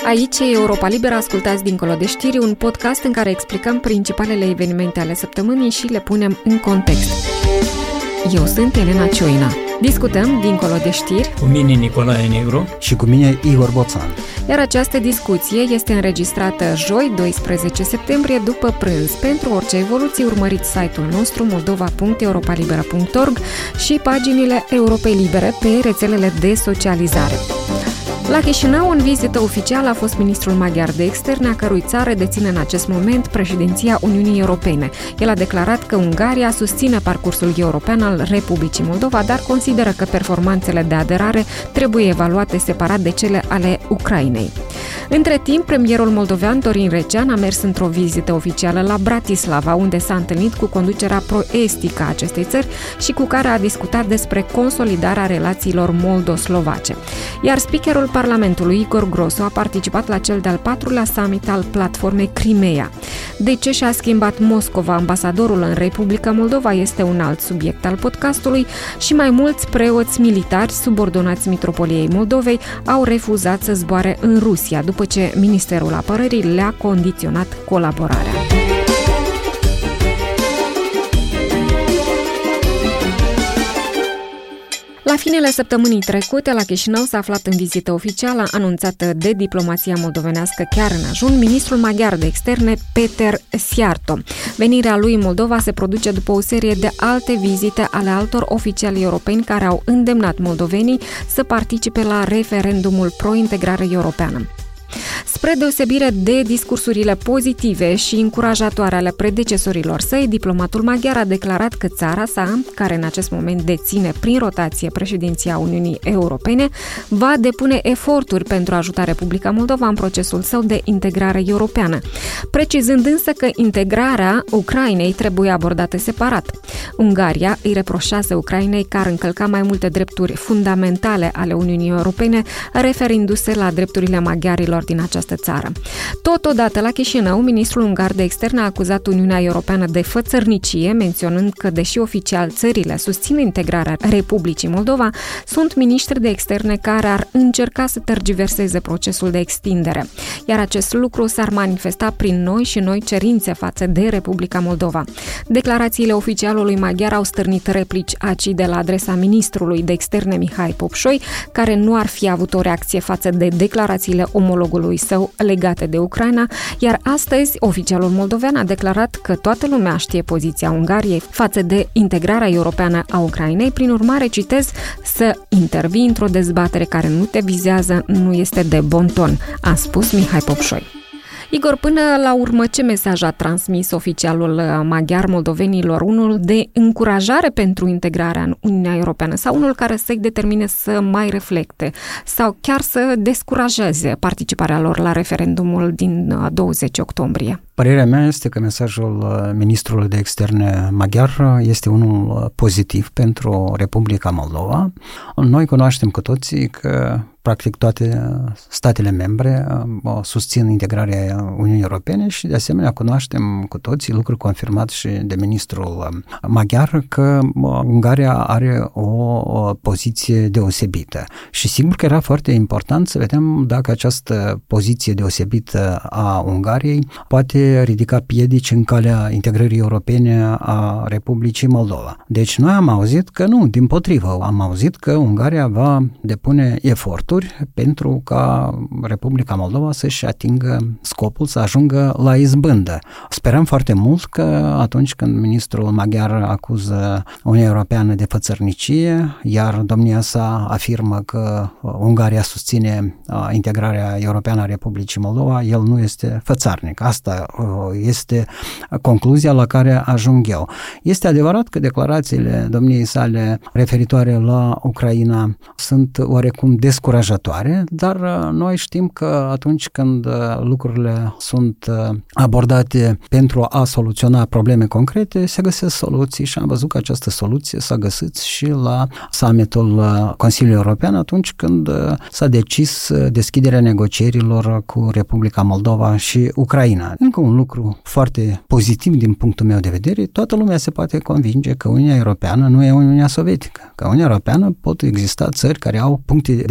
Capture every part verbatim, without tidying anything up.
Aici e Europa Liberă, ascultați Dincolo de știri, un podcast în care explicăm principalele evenimente ale săptămânii și le punem în context. Eu sunt Elena Cioina. Discutăm Dincolo de știri cu mine Nicolae Negru și cu mine Igor Boțan. Iar această discuție este înregistrată joi, doisprezece septembrie, după prânz. Pentru orice evoluție, urmăriți site-ul nostru moldova punct europa libera punct org și paginile Europei Libere pe rețelele de socializare. La Chișinău, în vizită oficială, a fost ministrul maghiar de externe, a cărui țară deține în acest moment președinția Uniunii Europene. El a declarat că Ungaria susține parcursul european al Republicii Moldova, dar consideră că performanțele de aderare trebuie evaluate separat de cele ale Ucrainei. Între timp, premierul moldovean Dorin Recean a mers într-o vizită oficială la Bratislava, unde s-a întâlnit cu conducerea pro-estică a acestei țări și cu care a discutat despre consolidarea relațiilor moldo-slovace. Iar speakerul Parlamentului, Igor Grosu, a participat la cel de-al patrulea summit al platformei Crimea. De ce și-a schimbat Moscova ambasadorul în Republica Moldova este un alt subiect al podcastului și mai mulți preoți militari subordonați Mitropoliei Moldovei au refuzat să zboare în Rusia, după ce Ministerul Apărării le-a condiționat colaborarea. La finele săptămânii trecute, la Chișinău s-a aflat în vizită oficială anunțată de diplomația moldovenească chiar în ajun, ministrul maghiar de externe Peter Szijjártó. Venirea lui în Moldova se produce după o serie de alte vizite ale altor oficiali europeni care au îndemnat moldovenii să participe la referendumul pro-integrare europeană. Spre deosebire de discursurile pozitive și încurajatoare ale predecesorilor săi, diplomatul maghiar a declarat că țara sa, care în acest moment deține prin rotație președinția Uniunii Europene, va depune eforturi pentru a ajuta Republica Moldova în procesul său de integrare europeană, precizând însă că integrarea Ucrainei trebuie abordată separat. Ungaria îi reproșează Ucrainei că ar încălca mai multe drepturi fundamentale ale Uniunii Europene, referindu-se la drepturile maghiarilor din această țară. Totodată, la Chișinău, ministrul ungar de externe a acuzat Uniunea Europeană de fățărnicie, menționând că, deși oficial țările susțin integrarea Republicii Moldova, sunt miniștri de externe care ar încerca să tergiverseze procesul de extindere. Iar acest lucru s-ar manifesta prin noi și noi cerințe față de Republica Moldova. Declarațiile oficialului maghiar au stârnit replici acide la adresa ministrului de externe Mihai Popșoi, care nu ar fi avut o reacție față de declarațiile omologului său legate de Ucraina, iar astăzi oficialul moldovean a declarat că toată lumea știe poziția Ungariei față de integrarea europeană a Ucrainei, prin urmare, citez, să intervii într-o dezbatere care nu te vizează nu este de bon ton, a spus Mihai Popșoi. Igor, până la urmă, ce mesaj a transmis oficialul maghiar moldovenilor? Unul de încurajare pentru integrarea în Uniunea Europeană sau unul care să-i determine să mai reflecte sau chiar să descurajeze participarea lor la referendumul din douăzeci octombrie? Părerea mea este că mesajul ministrului de externe maghiar este unul pozitiv pentru Republica Moldova. Noi cunoaștem cu toții că practic toate statele membre susțin integrarea Uniunii Europene și de asemenea cunoaștem cu toții, lucru confirmat și de ministrul maghiar, că Ungaria are o poziție deosebită. Și sigur că era foarte important să vedem dacă această poziție deosebită a Ungariei poate ridica piedici în calea integrării europene a Republicii Moldova. Deci noi am auzit că nu, dimpotrivă, am auzit că Ungaria va depune eforturi pentru ca Republica Moldova să-și atingă scopul, să ajungă la izbândă. Sperăm foarte mult că atunci când ministrul maghiar acuză Uniunea Europeană de fățărnicie, iar domnia sa afirmă că Ungaria susține integrarea europeană a Republicii Moldova, el nu este fățarnic. Asta este concluzia la care ajung eu. Este adevărat că declarațiile domniei sale referitoare la Ucraina sunt oarecum descurajatoare, dar noi știm că atunci când lucrurile sunt abordate pentru a soluționa probleme concrete, se găsesc soluții și am văzut că această soluție s-a găsit și la summitul Consiliului European atunci când s-a decis deschiderea negocierilor cu Republica Moldova și Ucraina. Încă un lucru foarte pozitiv din punctul meu de vedere, toată lumea se poate convinge că Uniunea Europeană nu e Uniunea Sovietică, că Uniunea Europeană pot exista țări care au puncte de vedere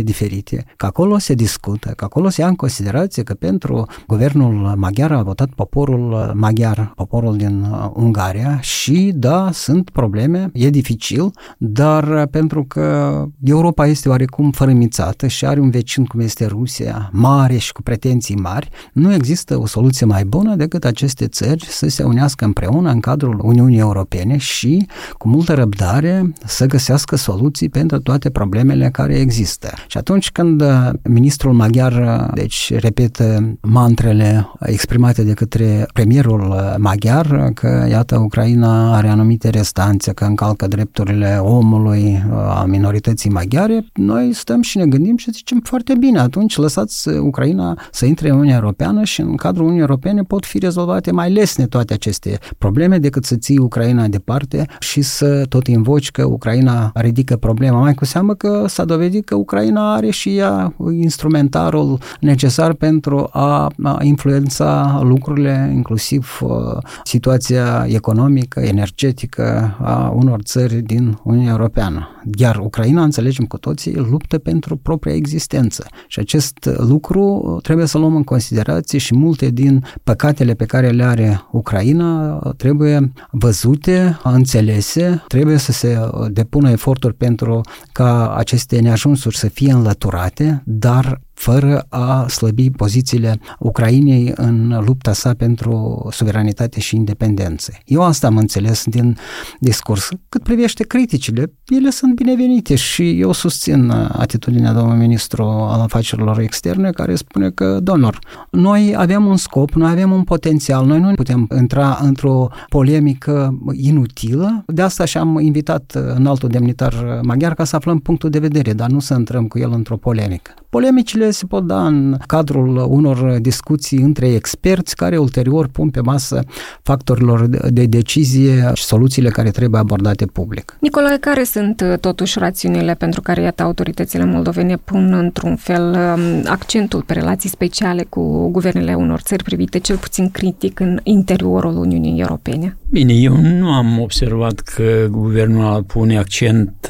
diferite, că acolo se discută, că acolo se ia în considerație că pentru guvernul maghiar a votat poporul maghiar, poporul din Ungaria și da, sunt probleme, e dificil, dar pentru că Europa este oarecum fărâmițată și are un vecin cum este Rusia, mare și cu pretenții mari, nu există o soluție mai bună decât aceste țări să se unească împreună în cadrul Uniunii Europene și cu multă răbdare să găsească soluții pentru toate problemele care există. Și atunci când ministrul maghiar, deci repetă mantrele exprimate de către premierul maghiar, că iată Ucraina are anumite restanțe, că încalcă drepturile omului a minorității maghiare, noi stăm și ne gândim și zicem foarte bine, atunci lăsați Ucraina să intre în Uniunea Europeană și în cadrul Uniunii Europene pot fi rezolvate mai lesne toate aceste probleme decât să ții Ucraina departe și să tot invoci că Ucraina ridică problema. Mai cu seamă că s-a dovedit că Ucraina are și ea instrumentarul necesar pentru a influența lucrurile, inclusiv uh, situația economică, energetică a unor țări din Uniunea Europeană. Iar Ucraina, înțelegem cu toții, luptă pentru propria existență. Și acest lucru trebuie să luăm în considerație și multe din păcatele pe care le are Ucraina trebuie văzute, înțelese, trebuie să se depună eforturi pentru ca aceste neajunsuri să fie înlăturate, dar fără a slăbi pozițiile Ucrainei în lupta sa pentru suveranitate și independență. Eu asta am înțeles din discurs. Cât privește criticile, ele sunt binevenite și eu susțin atitudinea domnului ministru al afacerilor externe care spune că, domnilor, noi avem un scop, noi avem un potențial, noi nu putem intra într-o polemică inutilă. De asta și-am invitat înaltul demnitar maghiar ca să aflăm punctul de vedere, dar nu să intrăm cu el într-o polemică. Polemicile se pot da în cadrul unor discuții între experți care ulterior pun pe masă factorilor de decizie și soluțiile care trebuie abordate public. Nicolae, care sunt totuși rațiunile pentru care, iată, autoritățile moldovene pun într-un fel accentul pe relații speciale cu guvernele unor țări privite cel puțin critic în interiorul Uniunii Europene? Bine, eu nu am observat că guvernul pune accent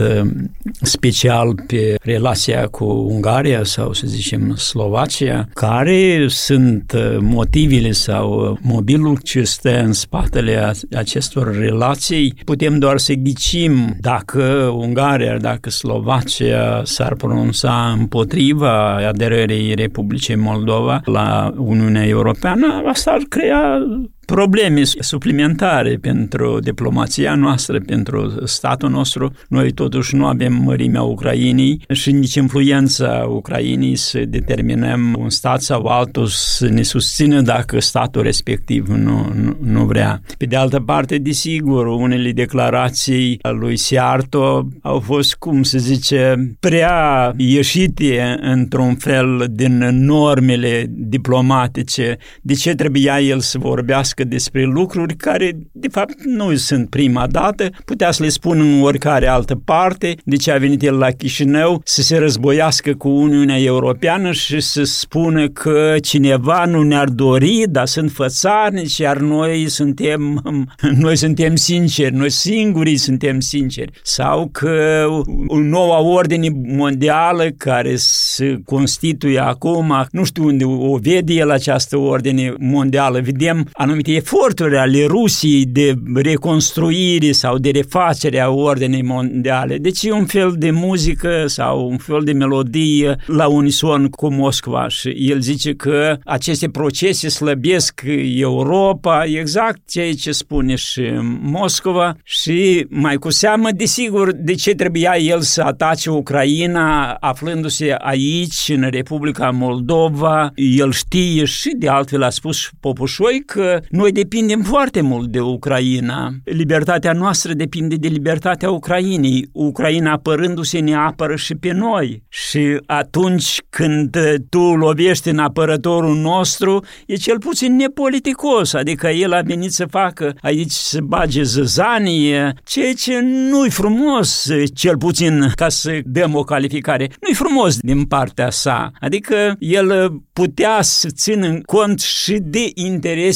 special pe relația cu Ungaria sau, să zicem, Slovacia, care sunt motivele sau mobilul ce stă în spatele acestor relații. Putem doar să ghicim dacă Ungaria, dacă Slovacia s-ar pronunța împotriva aderării Republicii Moldova la Uniunea Europeană, asta ar crea probleme suplimentare pentru diplomația noastră, pentru statul nostru. Noi totuși nu avem mărimea Ucrainei și nici influența Ucrainei să determinăm un stat sau altul să ne susțină dacă statul respectiv nu, nu, nu vrea. Pe de altă parte, desigur, unele declarații a lui Siarto au fost, cum se zice, prea ieșite într-un fel din normele diplomatice. De ce trebuia el să vorbească despre lucruri care, de fapt, nu sunt prima dată, putea să le spun în oricare altă parte, de ce a venit el la Chișinău să se războiască cu Uniunea Europeană și să spună că cineva nu ne-ar dori, dar sunt fățarnici, iar noi suntem, noi suntem sinceri, noi singurii suntem sinceri. Sau că o nouă ordine mondială care se constituie acum, nu știu unde o vede el această ordine mondială, vedem anumite eforturi ale Rusiei de reconstruire sau de refacere a ordinei mondiale. Deci e un fel de muzică sau un fel de melodie la unison cu Moscova și el zice că aceste procese slăbesc Europa, exact ceea ce spune și Moscova și mai cu seamă, desigur, de ce trebuia el să atace Ucraina aflându-se aici, în Republica Moldova. El știe și de altfel a spus și Popușoi că noi depindem foarte mult de Ucraina. Libertatea noastră depinde de libertatea Ucrainei. Ucraina apărându-se ne apără și pe noi. Și atunci când tu lovești în apărătorul nostru, e cel puțin nepoliticos, adică el a venit să facă aici să bage zăzanie, ceea ce nu-i frumos, cel puțin ca să dăm o calificare. Nu-i frumos din partea sa. Adică el putea să țină cont și de interesele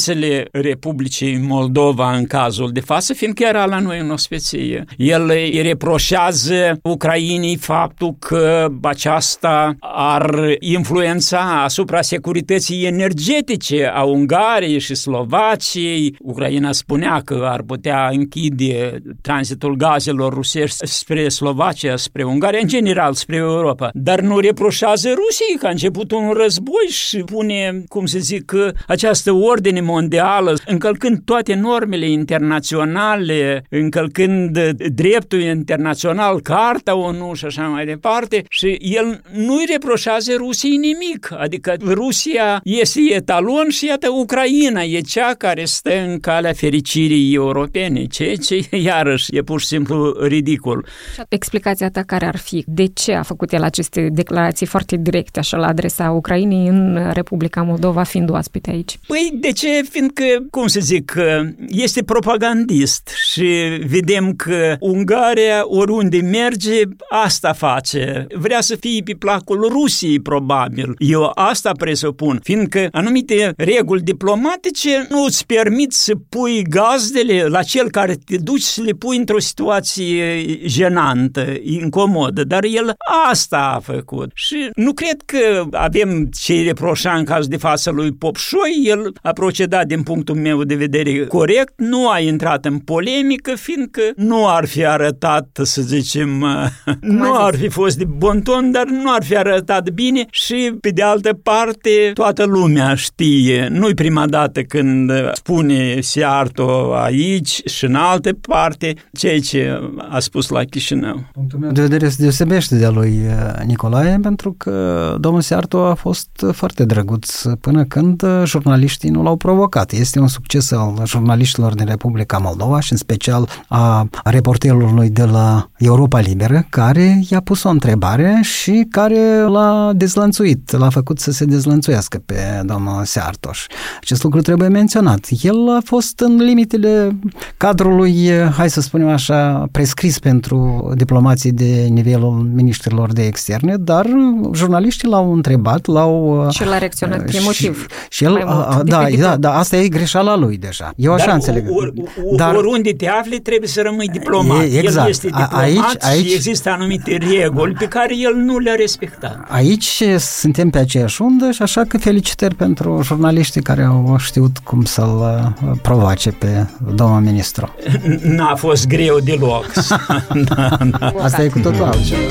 Republicii Moldova în cazul de față, fiindcă era la noi în ospeție. El îi reproșează Ucrainei faptul că aceasta ar influența asupra securității energetice a Ungariei și Slovaciei. Ucraina spunea că ar putea închide tranzitul gazelor rusești spre Slovacia, spre Ungaria, în general spre Europa. Dar nu reproșează Rusiei că a început un război și pune, cum să zic, această ordine mondială, încălcând toate normele internaționale, încălcând dreptul internațional, Carta O N U și așa mai departe, și el nu-i reproșează Rusiei nimic. Adică Rusia este etalon și iată Ucraina e cea care stă în calea fericirii europene, ceea ce iarăși e pur și simplu ridicol. Explicația ta care ar fi? De ce a făcut el aceste declarații foarte directe așa la adresa Ucrainei în Republica Moldova, fiind oaspete aici? Păi de ce? Fiindcă, cum să zic, este propagandist și vedem că Ungaria oriunde merge, asta face. Vrea să fie pe placul Rusiei, probabil. Eu asta presupun, fiindcă anumite reguli diplomatice nu îți permit să pui gazdele la cel care te duci să le pui într-o situație jenantă, incomodă, dar el asta a făcut. Și nu cred că avem ce reproșa în cazul de față lui Popșoi, el a procedat din punctul meu de vedere corect, nu a intrat în polemică, fiindcă nu ar fi arătat, să zicem, nu ar fi fost de bon ton, dar nu ar fi arătat bine și, pe de altă parte, toată lumea știe. Nu-i prima dată când spune Siarto aici și în alte parte, ceea ce a spus la Chișinău. Punctul meu de vedere se deosebește de a lui Nicolae, pentru că domnul Siarto a fost foarte drăguț până când jurnaliștii nu l-au provocat. Este un succes al jurnaliștilor din Republica Moldova și în special a reporterului de la Europa Liberă, care i-a pus o întrebare și care l-a dezlănțuit, l-a făcut să se dezlănțuiască pe domnul Siartoș. Acest lucru trebuie menționat. El a fost în limitele cadrului, hai să spunem așa, prescris pentru diplomații de nivelul ministrilor de externe, dar jurnaliștii l-au întrebat, l-au... Și l-a reacționat emotiv. Și, și el, a, da, da, da, asta e greșeala lui deja. Eu așa dar înțeleg. Or, or, dar oriunde te afli trebuie să rămâi diplomat. E, exact. El este diplomat aici, aici, și există anumite reguli pe care el nu le-a respectat. Aici suntem pe aceeași undă și așa că felicitări pentru jurnaliștii care au știut cum să-l provoace pe domnul ministru. N-a fost greu deloc. da, da. Asta e cu totul altceva.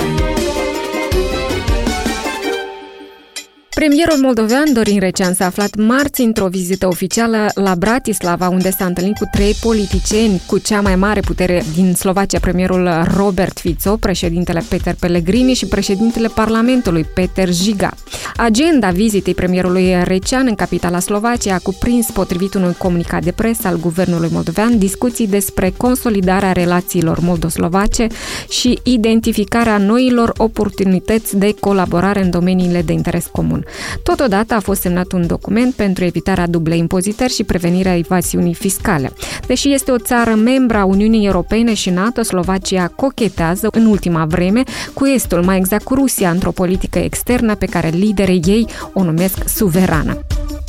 Premierul moldovean Dorin Recean s-a aflat marți într-o vizită oficială la Bratislava, unde s-a întâlnit cu trei politicieni cu cea mai mare putere din Slovacia, premierul Robert Fico, președintele Peter Pellegrini și președintele Parlamentului Peter Žiga. Agenda vizitei premierului Recean în capitala Slovaciei a cuprins, potrivit unui comunicat de presă al guvernului moldovean, discuții despre consolidarea relațiilor moldo-slovace și identificarea noilor oportunități de colaborare în domeniile de interes comun. Totodată a fost semnat un document pentru evitarea dublei impozitări și prevenirea evaziunii fiscale. Deși este o țară membra Uniunii Europene și NATO, Slovacia cochetează în ultima vreme cu Estul, mai exact cu Rusia, într-o politică externă pe care liderii ei o numesc suverană.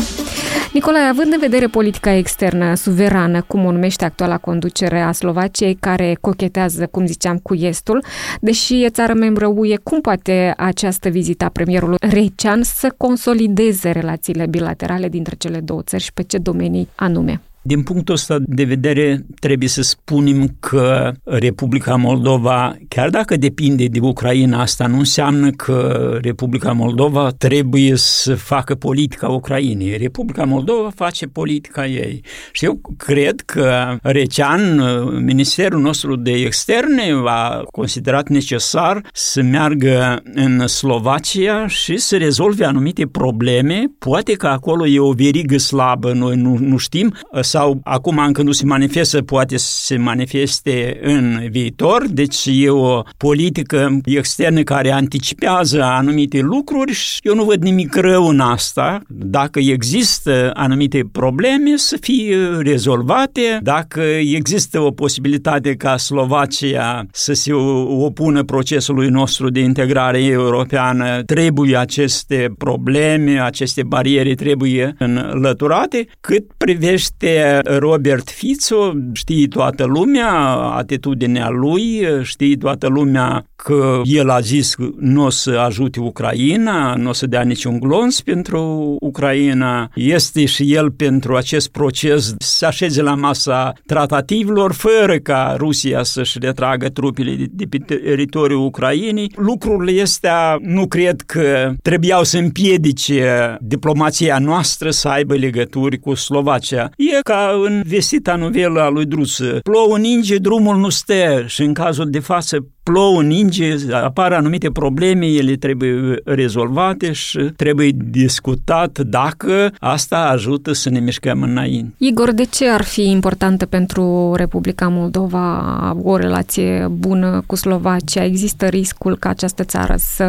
Nicolae, având în vedere politica externă suverană, cum o numește actuala conducere a Slovaciei, care cochetează, cum ziceam, cu Estul, deși e țară membră U E, cum poate această vizită a premierului Recean să consolideze relațiile bilaterale dintre cele două țări și pe ce domenii anume? Din punctul ăsta de vedere, trebuie să spunem că Republica Moldova, chiar dacă depinde de Ucraina, asta nu înseamnă că Republica Moldova trebuie să facă politica Ucrainei. Republica Moldova face politica ei. Și eu cred că Recean, Ministerul nostru de Externe, a considerat necesar să meargă în Slovacia și să rezolve anumite probleme. Poate că acolo e o verigă slabă, noi nu, nu știm, sau acum încă nu se manifestă, poate să se manifeste în viitor, deci e o politică externă care anticipează anumite lucruri și eu nu văd nimic rău în asta. Dacă există anumite probleme să fie rezolvate, dacă există o posibilitate ca Slovacia să se opună procesului nostru de integrare europeană, trebuie aceste probleme, aceste bariere trebuie înlăturate. Cât privește Despre Robert Fico știe toată lumea atitudinea lui, știe toată lumea că el a zis că nu o să ajute Ucraina, nu o să dea niciun glonț pentru Ucraina. Este și el pentru acest proces să așeze la masa tratativilor fără ca Rusia să-și retragă trupele de, de pe teritoriul Ucrainei. Lucrurile astea nu cred că trebuiau să împiedice diplomația noastră să aibă legături cu Slovacia. E ca în vestita novelă a lui Drusă. Plouă ninge, drumul nu stă și în cazul de față plouă ninge, apar anumite probleme, ele trebuie rezolvate și trebuie discutat dacă asta ajută să ne mișcăm înainte. Igor, de ce ar fi importantă pentru Republica Moldova o relație bună cu Slovacia? Există riscul ca această țară să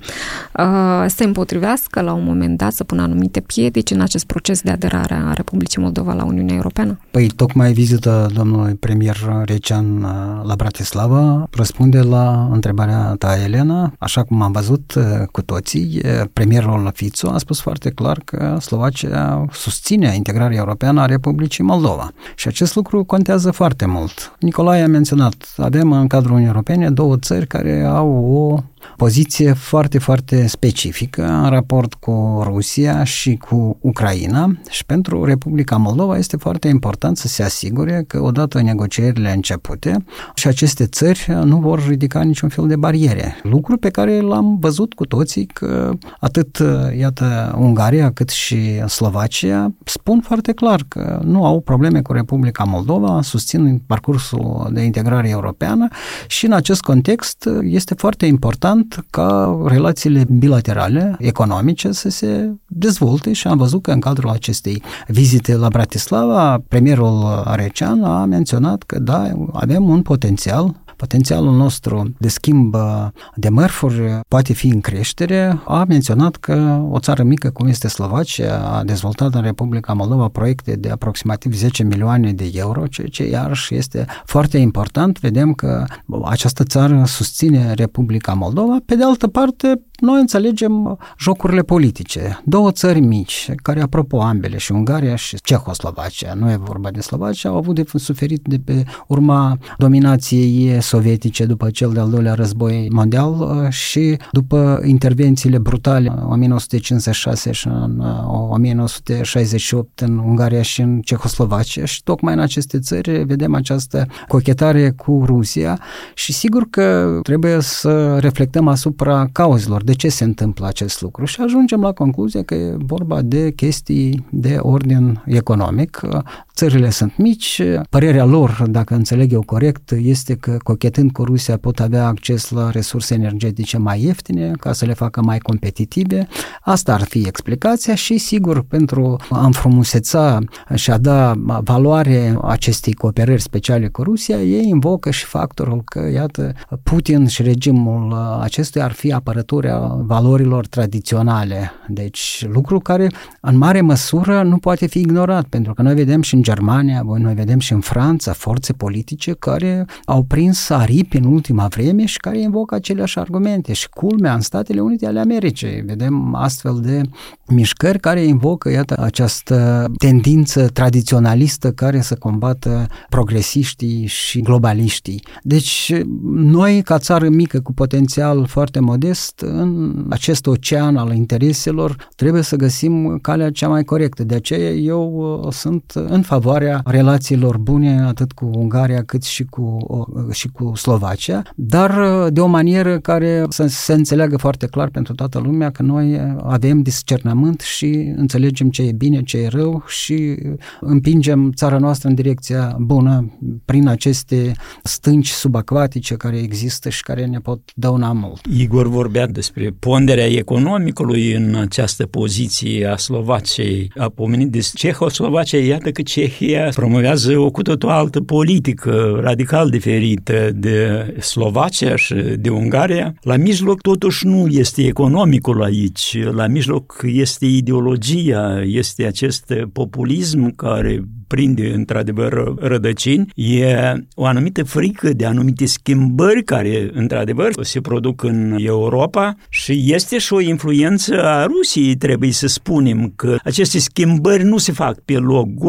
uh, se împotrivească la un moment dat, să pună anumite piedici în acest proces de aderare a Republicii Moldova la Uniunea Europeană? Păi, tocmai vizita domnului premier Recean la Bratislava răspunde la întrebarea ta, Elena. Așa cum am văzut cu toții, premierul Fico a spus foarte clar că Slovacia susține integrarea europeană a Republicii Moldova. Și acest lucru contează foarte mult. Nicolae a menționat, avem în cadrul Uniunii Europene două țări care au o poziție foarte, foarte specifică în raport cu Rusia și cu Ucraina și pentru Republica Moldova este foarte important să se asigure că odată negocierile începute și aceste țări nu vor ridica niciun fel de bariere. Lucru pe care l-am văzut cu toții că atât, iată, Ungaria cât și Slovacia spun foarte clar că nu au probleme cu Republica Moldova, susțin parcursul de integrare europeană și în acest context este foarte important ca relațiile bilaterale, economice, să se dezvolte și am văzut că în cadrul acestei vizite la Bratislava, premierul Recean a menționat că da, avem un potențial Potențialul nostru de schimb de mărfuri poate fi în creștere. A menționat că o țară mică cum este Slovacia a dezvoltat în Republica Moldova proiecte de aproximativ zece milioane de euro, ceea ce iarăși este foarte important. Vedem că această țară susține Republica Moldova. Pe de altă parte, noi înțelegem jocurile politice. Două țări mici, care apropo ambele, și Ungaria și Cehoslovacia, nu e vorba de Slovacia, au avut de suferit de pe urma dominației sovietice după cel de-al doilea război mondial și după intervențiile brutale în o mie nouă sute cincizeci și șase și în o mie nouă sute șaizeci și opt în Ungaria și în Cehoslovacia și tocmai în aceste țări vedem această cochetare cu Rusia și sigur că trebuie să reflectăm asupra cauzelor. De ce se întâmplă acest lucru? Și ajungem la concluzia că e vorba de chestii de ordin economic. Țările sunt mici, părerea lor, dacă înțeleg eu corect, este că cochetând cu Rusia pot avea acces la resurse energetice mai ieftine ca să le facă mai competitive. Asta ar fi explicația și sigur pentru a înfrumuseța și a da valoare acestei cooperări speciale cu Rusia, ei invocă și factorul că, iată, Putin și regimul acestuia ar fi apărători a valorilor tradiționale. Deci lucru care în mare măsură nu poate fi ignorat, pentru că noi vedem și în Germania, noi vedem și în Franța forțe politice care au prins aripi în ultima vreme și care invocă aceleași argumente. Și culmea în Statele Unite ale Americii. Vedem astfel de mișcări care invocă, iată, această tendință tradiționalistă care să combată progresiștii și globaliștii. Deci noi, ca țară mică cu potențial foarte modest, în acest ocean al intereselor, trebuie să găsim calea cea mai corectă. De aceea eu sunt în favoarea relațiilor bune atât cu Ungaria cât și cu, și cu Slovacia, dar de o manieră care să se înțeleagă foarte clar pentru toată lumea că noi avem discernământ și înțelegem ce e bine, ce e rău și împingem țara noastră în direcția bună prin aceste stânci subacvatice care există și care ne pot dăuna mult. Igor vorbea despre ponderea economicului în această poziție a Slovaciei. A pomenit de Cehoslovacia, iată că Cehia promovează o cu totul altă politică radical diferită de Slovacia și de Ungaria. La mijloc totuși nu este economicul aici, la mijloc este ideologia, este acest populism care prinde într-adevăr rădăcini, e o anumită frică de anumite schimbări care într-adevăr se produc în Europa și este și o influență a Rusiei, trebuie să spunem că aceste schimbări nu se fac pe loc gol sau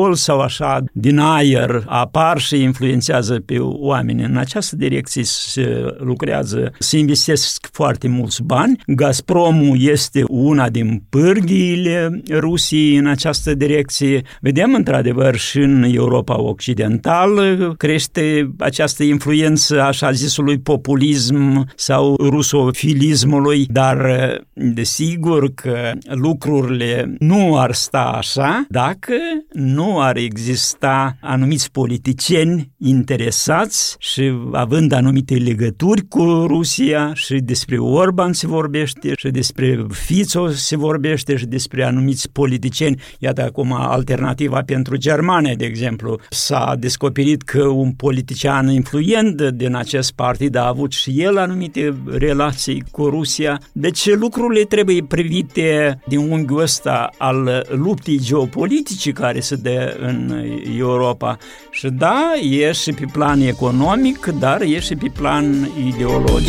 așa din aer apar și influențează pe oameni. În această direcție se lucrează, se investesc foarte mulți bani. Gazpromul este una din pârghiile Rusiei în această direcție. Vedem într-adevăr și în Europa Occidentală crește această influență așa zisului populism sau rusofilismului, dar desigur că lucrurile nu ar sta așa dacă nu ar exista anumiți politicieni interesați și având anumite legături cu Rusia, și despre Orban se vorbește, și despre Fico se vorbește, și despre anumiți politicieni. Iată acum alternativa pentru Germania, de exemplu. S-a descoperit că un politician influent din acest partid a avut și el anumite relații cu Rusia. Deci lucrurile trebuie privite din unghiul ăsta al luptei geopolitice care se dă în Europa. Și da, e și pe plan economic, dar e și pe plan ideologic.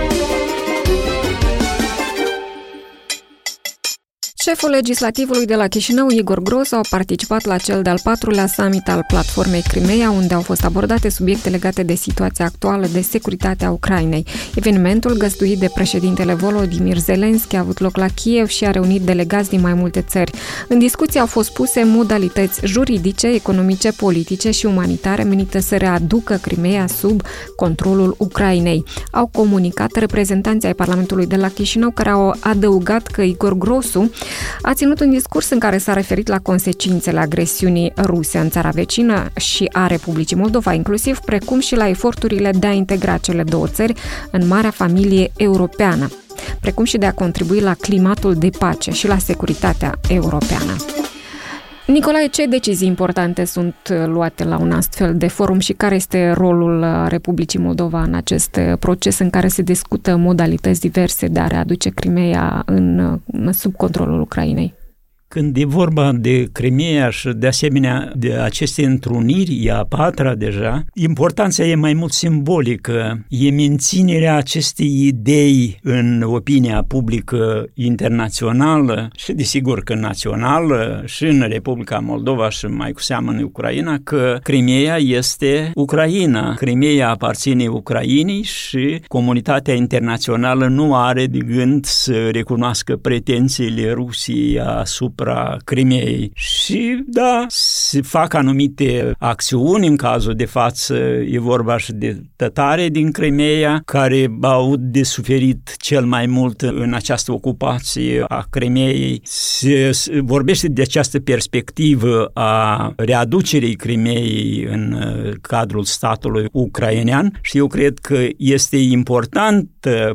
Șeful legislativului de la Chișinău, Igor Grosu, a participat la cel de-al patrulea summit al platformei Crimeea, unde au fost abordate subiecte legate de situația actuală de securitate a Ucrainei. Evenimentul, găzduit de președintele Volodymyr Zelensky, a avut loc la Kiev și a reunit delegați din mai multe țări. În discuție au fost puse modalități juridice, economice, politice și umanitare menite să readucă Crimeea sub controlul Ucrainei. Au comunicat reprezentanții ai Parlamentului de la Chișinău, care au adăugat că Igor Grosu a ținut un discurs în care s-a referit la consecințele agresiunii ruse în țara vecină și a Republicii Moldova, inclusiv, precum și la eforturile de a integra cele două țări în marea familie europeană, precum și de a contribui la climatul de pace și la securitatea europeană. Nicolae, ce decizii importante sunt luate la un astfel de forum și care este rolul Republicii Moldova în acest proces în care se discută modalități diverse de a readuce Crimeea în, sub controlul Ucrainei? Când e vorba de Crimeea și de asemenea de aceste întruniri, e a patra deja, importanța e mai mult simbolică, e menținerea acestei idei în opinia publică internațională și desigur că națională și în Republica Moldova și mai cu seamă în Ucraina, că Crimeea este Ucraina. Crimeea aparține Ucrainei și comunitatea internațională nu are de gând să recunoască pretențiile Rusiei asupra Crimeei. Și da, se fac anumite acțiuni, în cazul de față e vorba și de tătare din Crimeea, care au de suferit cel mai mult în această ocupație a Crimeei. Se vorbește de această perspectivă a readucerii Crimeei în cadrul statului ucrainean și eu cred că este important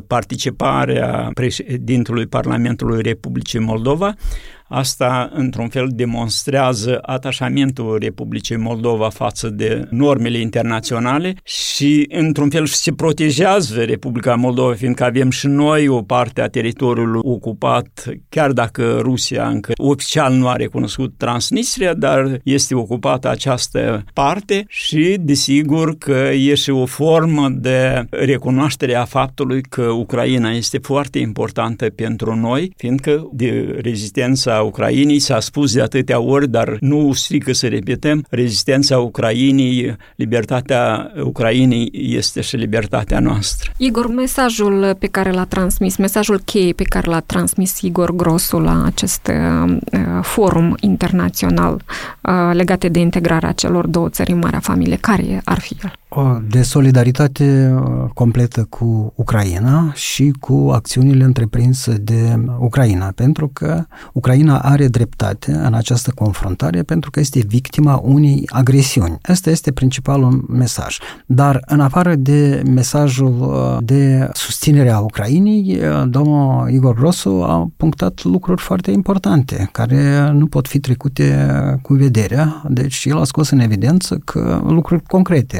participarea președintelui Parlamentului Republicii Moldova. Asta, într-un fel, demonstrează atașamentul Republicii Moldova față de normele internaționale și, într-un fel, se protejează Republica Moldova, fiindcă avem și noi o parte a teritoriului ocupat, chiar dacă Rusia încă oficial nu a recunoscut Transnistria, dar este ocupată această parte și, desigur, că e și o formă de recunoaștere a faptului că Ucraina este foarte importantă pentru noi, fiindcă de rezistența Ucrainei s-a spus de atâtea ori, dar nu strică să repetăm, rezistența Ucrainei, libertatea Ucrainei este și libertatea noastră. Igor, mesajul pe care l-a transmis, mesajul cheie pe care l-a transmis Igor Grosu la acest uh, forum internațional uh, legate de integrarea celor două țări în marea familie, care ar fi el? De solidaritate completă cu Ucraina și cu acțiunile întreprinse de Ucraina, pentru că Ucraina are dreptate în această confruntare, pentru că este victima unei agresiuni. Asta este principalul mesaj. Dar în afară de mesajul de susținere a Ucrainei, domnul Igor Grosu a punctat lucruri foarte importante, care nu pot fi trecute cu vederea. Deci el a scos în evidență că lucruri concrete, că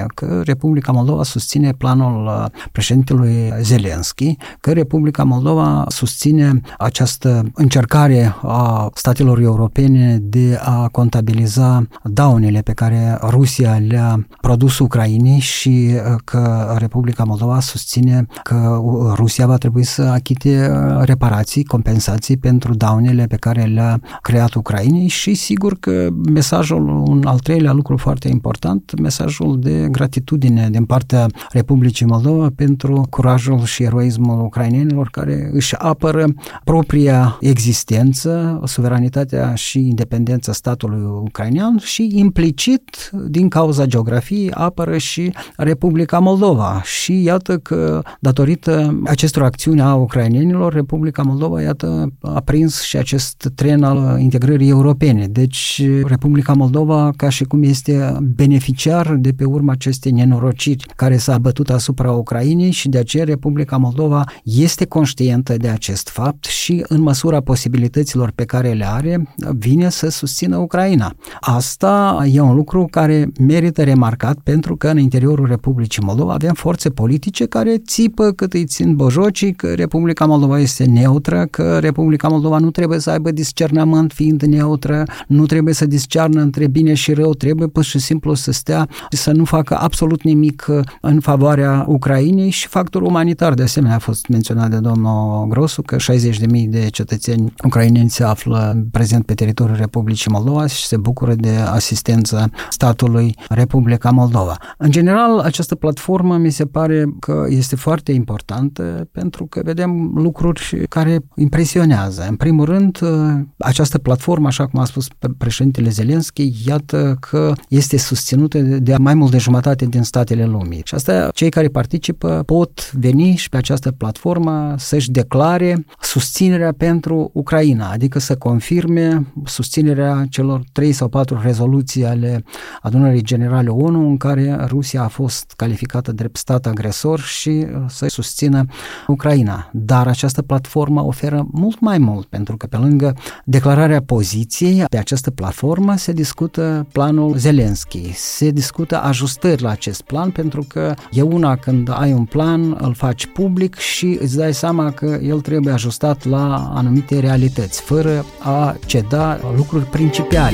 Republica Moldova susține planul președintelui Zelensky, că Republica Moldova susține această încercare a statelor europene de a contabiliza daunele pe care Rusia le-a produs Ucrainei și că Republica Moldova susține că Rusia va trebui să achite reparații, compensații pentru daunele pe care le-a creat Ucrainei și sigur că mesajul, un al treilea lucru foarte important, mesajul de gratitudine din partea Republicii Moldova pentru curajul și eroismul ucrainenilor care își apără propria existență, suveranitatea și independența statului ucrainean și implicit, din cauza geografiei, apără și Republica Moldova. Și iată că, datorită acestor acțiuni a ucrainenilor, Republica Moldova, iată, a prins și acest tren al integrării europene. Deci, Republica Moldova, ca și cum este beneficiar de pe urma acestei nenorociri care s-a bătut asupra Ucrainei și de aceea Republica Moldova este conștientă de acest fapt și în măsura posibilităților pe care le are, vine să susțină Ucraina. Asta e un lucru care merită remarcat pentru că în interiorul Republicii Moldova avem forțe politice care țipă cât îi țin bojocii, că Republica Moldova este neutră, că Republica Moldova nu trebuie să aibă discernământ fiind neutră, nu trebuie să discearnă între bine și rău, trebuie pur și simplu să stea și să nu facă absolut nimic în favoarea Ucrainei și factorul umanitar. De asemenea a fost menționat de domnul Grosu că șaizeci de mii de cetățeni ucraineni se află prezent pe teritoriul Republicii Moldova și se bucură de asistența statului Republica Moldova. În general, această platformă mi se pare că este foarte importantă pentru că vedem lucruri care impresionează. În primul rând, această platformă, așa cum a spus președintele Zelensky, iată că este susținută de mai mult de jumătate din statele lumii. Și asta, cei care participă pot veni și pe această platformă să-și declare susținerea pentru Ucraina, adică să confirme susținerea celor trei sau patru rezoluții ale Adunării Generale O N U în care Rusia a fost calificată drept stat agresor și să susțină Ucraina. Dar această platformă oferă mult mai mult, pentru că pe lângă declararea poziției, pe această platformă se discută planul Zelensky, se discută ajustări la acest plan, pentru că e una când ai un plan, îl faci public și îți dai seama că el trebuie ajustat la anumite realități, fără a ceda lucruri principiale.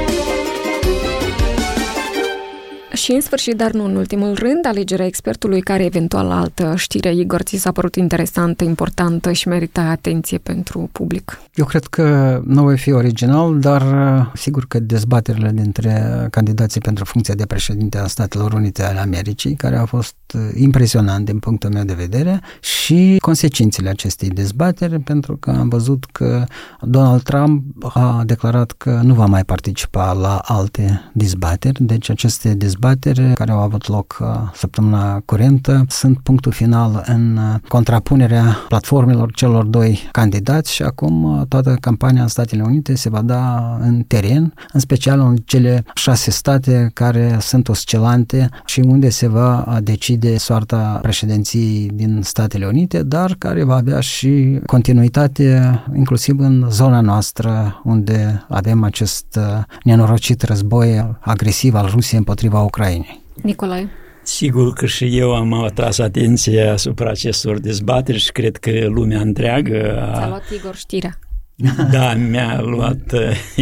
Și în sfârșit, dar nu în ultimul rând, alegerea expertului care eventual altă știre, Igor, ți s-a părut interesantă, importantă și merită atenție pentru public? Eu cred că nu voi fi original, dar sigur că dezbaterile dintre candidații pentru funcția de președinte a Statelor Unite ale Americii, care a fost impresionant din punctul meu de vedere, și consecințele acestei dezbateri, pentru că am văzut că Donald Trump a declarat că nu va mai participa la alte dezbateri, deci aceste dezbateri care au avut loc săptămâna curentă sunt punctul final în contrapunerea platformelor celor doi candidați și acum toată campania în Statele Unite se va da în teren, în special în cele șase state care sunt oscilante și unde se va decide soarta președinției din Statele Unite, dar care va avea și continuitate inclusiv în zona noastră unde avem acest nenorocit război agresiv al Rusiei împotriva Ucrainei. Nicolae? Sigur că și eu am atras atenția asupra acestor dezbateri și cred că lumea întreagă a... Ți-a luat Igor știrea. Da, mi-a luat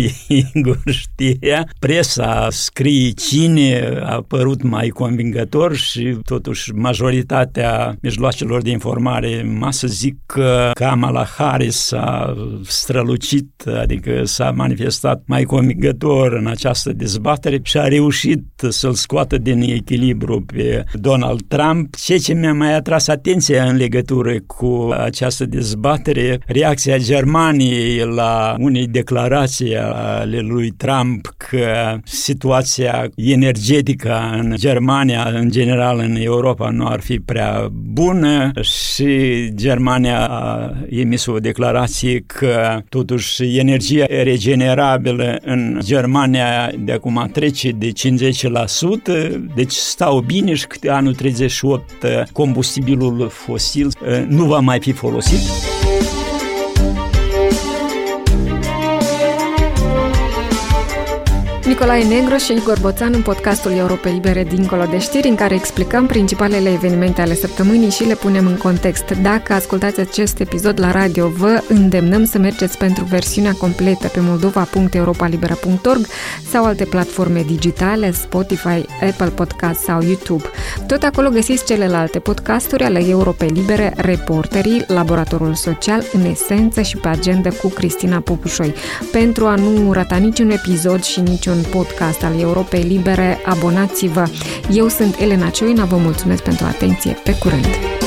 Igor știrea. Presa scrie cine a părut mai convingător și totuși majoritatea mijloacelor de informare masă zic că Kamala Harris a strălucit, adică s-a manifestat mai convingător în această dezbatere și a reușit să-l scoată din echilibru pe Donald Trump. Ceea ce mi-a mai atras atenția în legătură cu această dezbatere, reacția Germaniei la unei declarații ale lui Trump că situația energetică în Germania, în general în Europa, nu ar fi prea bună și Germania a emis o declarație că totuși energia regenerabilă în Germania de acum trece de cincizeci la sută, deci stau bine și câte anul treizeci și opt combustibilul fosil nu va mai fi folosit. Nicolae Negru și Igor Boțan în podcastul Europe Libere Dincolo de Știri, în care explicăm principalele evenimente ale săptămânii și le punem în context. Dacă ascultați acest episod la radio, vă îndemnăm să mergeți pentru versiunea completă pe moldova punct europa libera punct org sau alte platforme digitale, Spotify, Apple Podcast sau YouTube. Tot acolo găsiți celelalte podcasturi ale Europe Libere, Reporterii, Laboratorul Social, În Esență și Pe Agenda cu Cristina Popușoi. Pentru a nu rata niciun episod și niciun podcast al Europei Libere, abonați-vă! Eu sunt Elena Cioina, vă mulțumesc pentru atenție, pe curând!